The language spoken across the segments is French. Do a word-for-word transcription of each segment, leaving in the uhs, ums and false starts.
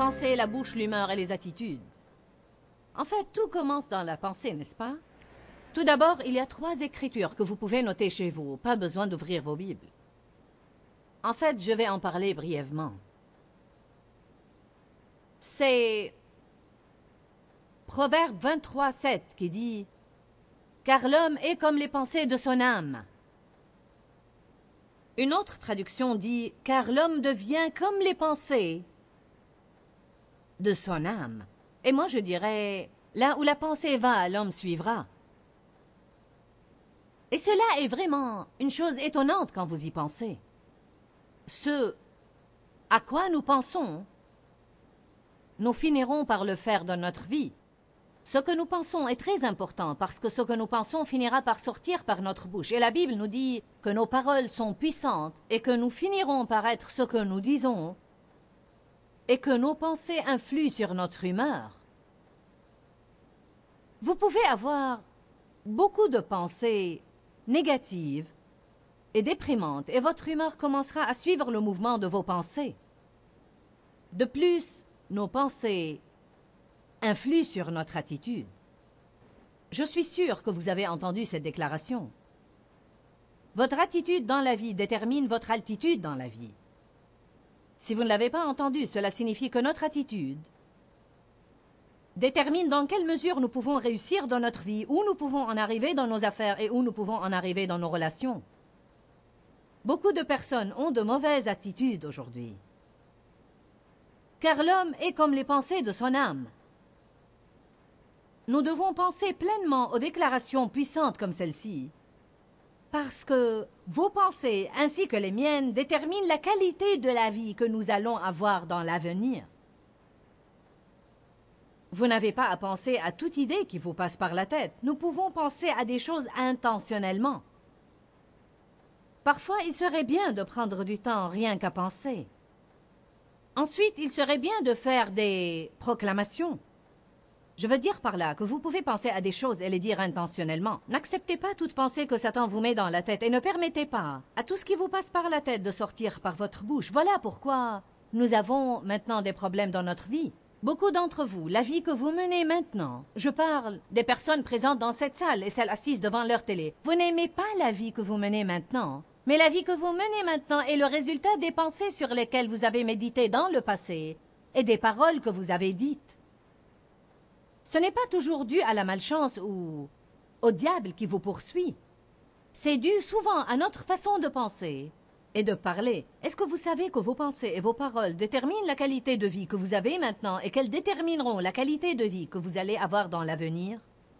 pensée, la bouche, l'humeur et les attitudes. En fait, tout commence dans la pensée, n'est-ce pas? Tout d'abord, il y a trois écritures que vous pouvez noter chez vous. Pas besoin d'ouvrir vos Bibles. En fait, je vais en parler brièvement. C'est Proverbe vingt-trois, sept qui dit « Car l'homme est comme les pensées de son âme ». Une autre traduction dit « Car l'homme devient comme les pensées de son âme ». Et moi, je dirais « Là où la pensée va, l'homme suivra ». Et cela est vraiment une chose étonnante quand vous y pensez. Ce à quoi nous pensons, nous finirons par le faire dans notre vie. Ce que nous pensons est très important parce que ce que nous pensons finira par sortir par notre bouche. Et la Bible nous dit que nos paroles sont puissantes et que nous finirons par être ce que nous disons et que nos pensées influent sur notre humeur. Vous pouvez avoir beaucoup de pensées négatives et déprimantes et votre humeur commencera à suivre le mouvement de vos pensées. De plus, nos pensées influent sur notre attitude. Je suis sûre que vous avez entendu cette déclaration. Votre attitude dans la vie détermine votre altitude dans la vie. Si vous ne l'avez pas entendu, cela signifie que notre attitude détermine dans quelle mesure nous pouvons réussir dans notre vie, où nous pouvons en arriver dans nos affaires et où nous pouvons en arriver dans nos relations. Beaucoup de personnes ont de mauvaises attitudes aujourd'hui. Car l'homme est comme les pensées de son âme. Nous devons penser pleinement aux déclarations puissantes comme celle-ci, parce que vos pensées ainsi que les miennes déterminent la qualité de la vie que nous allons avoir dans l'avenir. Vous n'avez pas à penser à toute idée qui vous passe par la tête. Nous pouvons penser à des choses intentionnellement. Parfois, il serait bien de prendre du temps rien qu'à penser. Ensuite, il serait bien de faire des proclamations. Je veux dire par là que vous pouvez penser à des choses et les dire intentionnellement. N'acceptez pas toute pensée que Satan vous met dans la tête et ne permettez pas à tout ce qui vous passe par la tête de sortir par votre bouche. Voilà pourquoi nous avons maintenant des problèmes dans notre vie. Beaucoup d'entre vous, la vie que vous menez maintenant, je parle des personnes présentes dans cette salle et celles assises devant leur télé. Vous n'aimez pas la vie que vous menez maintenant, mais la vie que vous menez maintenant est le résultat des pensées sur lesquelles vous avez médité dans le passé et des paroles que vous avez dites. Ce n'est pas toujours dû à la malchance ou au diable qui vous poursuit. C'est dû souvent à notre façon de penser et de parler. Est-ce que vous savez que vos pensées et vos paroles déterminent la qualité de vie que vous avez maintenant et qu'elles détermineront la qualité de vie que vous allez avoir dans l'avenir?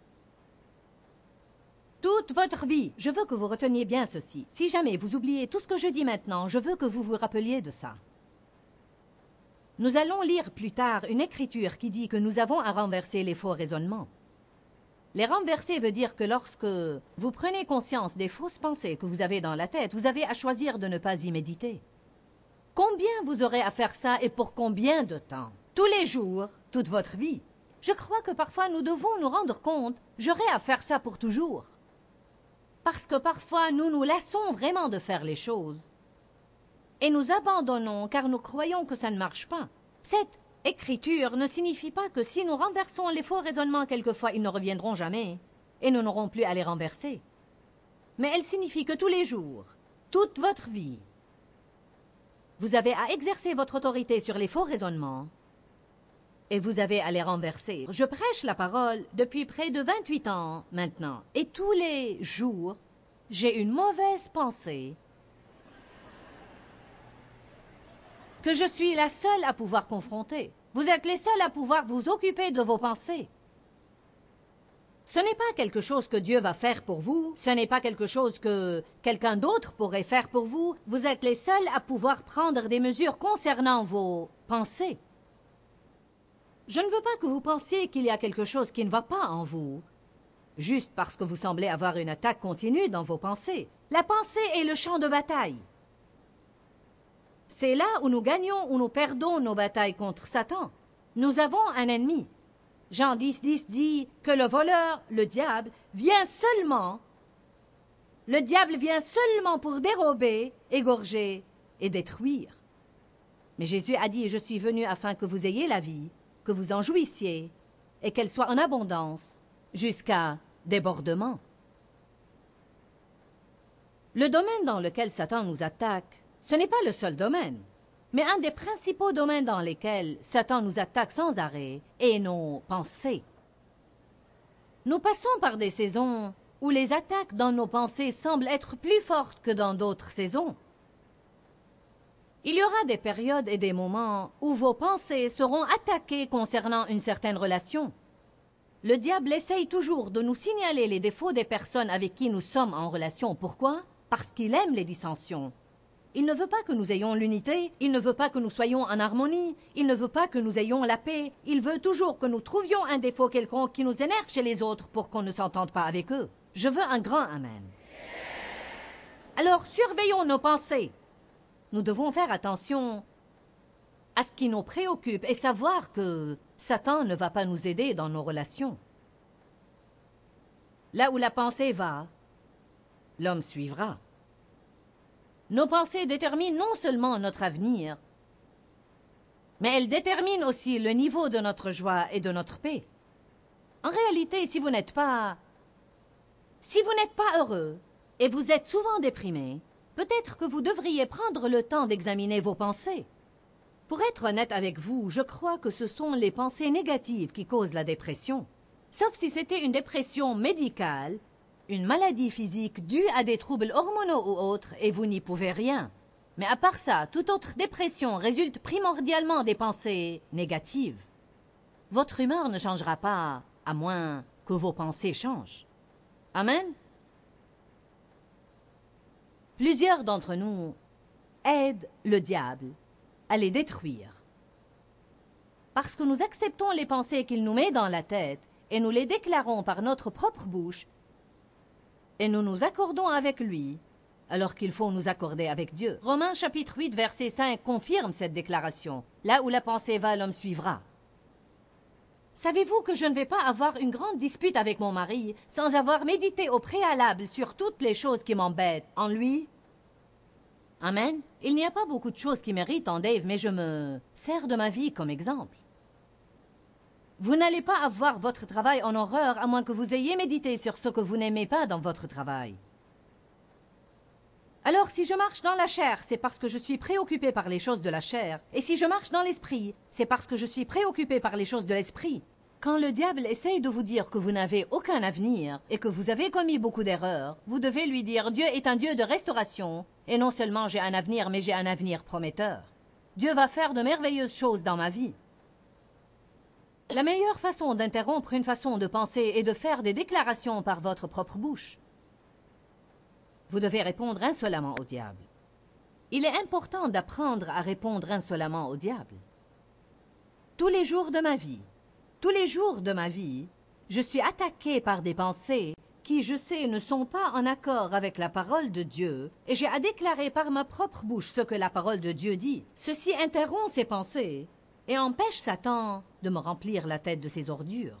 Toute votre vie, je veux que vous reteniez bien ceci. Si jamais vous oubliez tout ce que je dis maintenant, je veux que vous vous rappeliez de ça. Nous allons lire plus tard une écriture qui dit que nous avons à renverser les faux raisonnements. Les renverser veut dire que lorsque vous prenez conscience des fausses pensées que vous avez dans la tête, vous avez à choisir de ne pas y méditer. Combien vous aurez à faire ça et pour combien de temps? Tous les jours, toute votre vie. Je crois que parfois nous devons nous rendre compte, j'aurai à faire ça pour toujours. Parce que parfois nous nous lassons vraiment de faire les choses. Et nous abandonnons car nous croyons que ça ne marche pas. Cette écriture ne signifie pas que si nous renversons les faux raisonnements quelquefois, ils ne reviendront jamais et nous n'aurons plus à les renverser. Mais elle signifie que tous les jours, toute votre vie, vous avez à exercer votre autorité sur les faux raisonnements et vous avez à les renverser. Je prêche la parole depuis près de vingt-huit ans maintenant et tous les jours, j'ai une mauvaise pensée que je suis la seule à pouvoir confronter. Vous êtes les seuls à pouvoir vous occuper de vos pensées. Ce n'est pas quelque chose que Dieu va faire pour vous, ce n'est pas quelque chose que quelqu'un d'autre pourrait faire pour vous. Vous êtes les seuls à pouvoir prendre des mesures concernant vos pensées. Je ne veux pas que vous pensiez qu'il y a quelque chose qui ne va pas en vous, juste parce que vous semblez avoir une attaque continue dans vos pensées. La pensée est le champ de bataille. C'est là où nous gagnons ou nous perdons nos batailles contre Satan. Nous avons un ennemi. Jean dix, dix dit que le voleur, le diable, vient seulement, le diable vient seulement pour dérober, égorger et détruire. Mais Jésus a dit, je suis venu afin que vous ayez la vie, que vous en jouissiez, et qu'elle soit en abondance, jusqu'à débordement. Le domaine dans lequel Satan nous attaque, ce n'est pas le seul domaine, mais un des principaux domaines dans lesquels Satan nous attaque sans arrêt est nos pensées. Nous passons par des saisons où les attaques dans nos pensées semblent être plus fortes que dans d'autres saisons. Il y aura des périodes et des moments où vos pensées seront attaquées concernant une certaine relation. Le diable essaye toujours de nous signaler les défauts des personnes avec qui nous sommes en relation. Pourquoi? Parce qu'il aime les dissensions. Il ne veut pas que nous ayons l'unité, il ne veut pas que nous soyons en harmonie, il ne veut pas que nous ayons la paix. Il veut toujours que nous trouvions un défaut quelconque qui nous énerve chez les autres pour qu'on ne s'entende pas avec eux. Je veux un grand amen. Alors, surveillons nos pensées. Nous devons faire attention à ce qui nous préoccupe et savoir que Satan ne va pas nous aider dans nos relations. Là où la pensée va, l'homme suivra. Nos pensées déterminent non seulement notre avenir, mais elles déterminent aussi le niveau de notre joie et de notre paix. En réalité, si vous n'êtes pas... Si vous n'êtes pas heureux et vous êtes souvent déprimé, peut-être que vous devriez prendre le temps d'examiner vos pensées. Pour être honnête avec vous, je crois que ce sont les pensées négatives qui causent la dépression. Sauf si c'était une dépression médicale, une maladie physique due à des troubles hormonaux ou autres, et vous n'y pouvez rien. Mais à part ça, toute autre dépression résulte primordialement des pensées négatives. Votre humeur ne changera pas, à moins que vos pensées changent. Amen? Plusieurs d'entre nous aident le diable à les détruire. Parce que nous acceptons les pensées qu'il nous met dans la tête et nous les déclarons par notre propre bouche, et nous nous accordons avec lui, alors qu'il faut nous accorder avec Dieu. Romains chapitre huit, verset cinq confirme cette déclaration. Là où la pensée va, l'homme suivra. Savez-vous que je ne vais pas avoir une grande dispute avec mon mari sans avoir médité au préalable sur toutes les choses qui m'embêtent en lui? Amen. Il n'y a pas beaucoup de choses qui méritent en Dave, mais je me sers de ma vie comme exemple. Vous n'allez pas avoir votre travail en horreur à moins que vous ayez médité sur ce que vous n'aimez pas dans votre travail. Alors, si je marche dans la chair, c'est parce que je suis préoccupé par les choses de la chair. Et si je marche dans l'esprit, c'est parce que je suis préoccupé par les choses de l'esprit. Quand le diable essaye de vous dire que vous n'avez aucun avenir et que vous avez commis beaucoup d'erreurs, vous devez lui dire « Dieu est un Dieu de restauration, et non seulement j'ai un avenir, mais j'ai un avenir prometteur. Dieu va faire de merveilleuses choses dans ma vie. » La meilleure façon d'interrompre une façon de penser est de faire des déclarations par votre propre bouche. Vous devez répondre insolemment au diable. Il est important d'apprendre à répondre insolemment au diable. Tous les jours de ma vie, tous les jours de ma vie, je suis attaqué par des pensées qui, je sais, ne sont pas en accord avec la parole de Dieu, et j'ai à déclarer par ma propre bouche ce que la parole de Dieu dit. Ceci interrompt ces pensées et empêche Satan de me remplir la tête de ses ordures.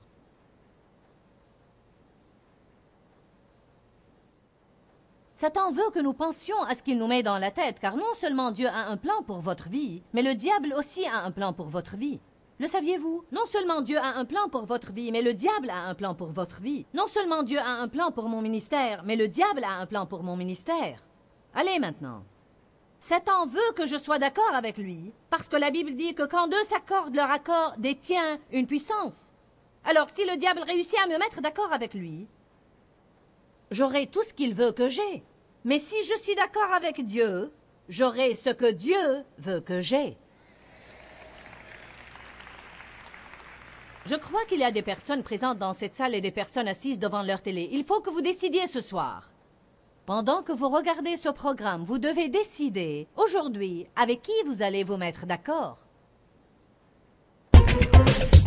Satan veut que nous pensions à ce qu'il nous met dans la tête, car non seulement Dieu a un plan pour votre vie, mais le diable aussi a un plan pour votre vie. Le saviez-vous? Non seulement Dieu a un plan pour votre vie, mais le diable a un plan pour votre vie. Non seulement Dieu a un plan pour mon ministère, mais le diable a un plan pour mon ministère. Allez maintenant. Satan veut que je sois d'accord avec lui, parce que la Bible dit que quand deux s'accordent, leur accord détient une puissance. Alors si le diable réussit à me mettre d'accord avec lui, j'aurai tout ce qu'il veut que j'ai. Mais si je suis d'accord avec Dieu, j'aurai ce que Dieu veut que j'ai. Je crois qu'il y a des personnes présentes dans cette salle et des personnes assises devant leur télé. Il faut que vous décidiez ce soir. Pendant que vous regardez ce programme, vous devez décider aujourd'hui avec qui vous allez vous mettre d'accord.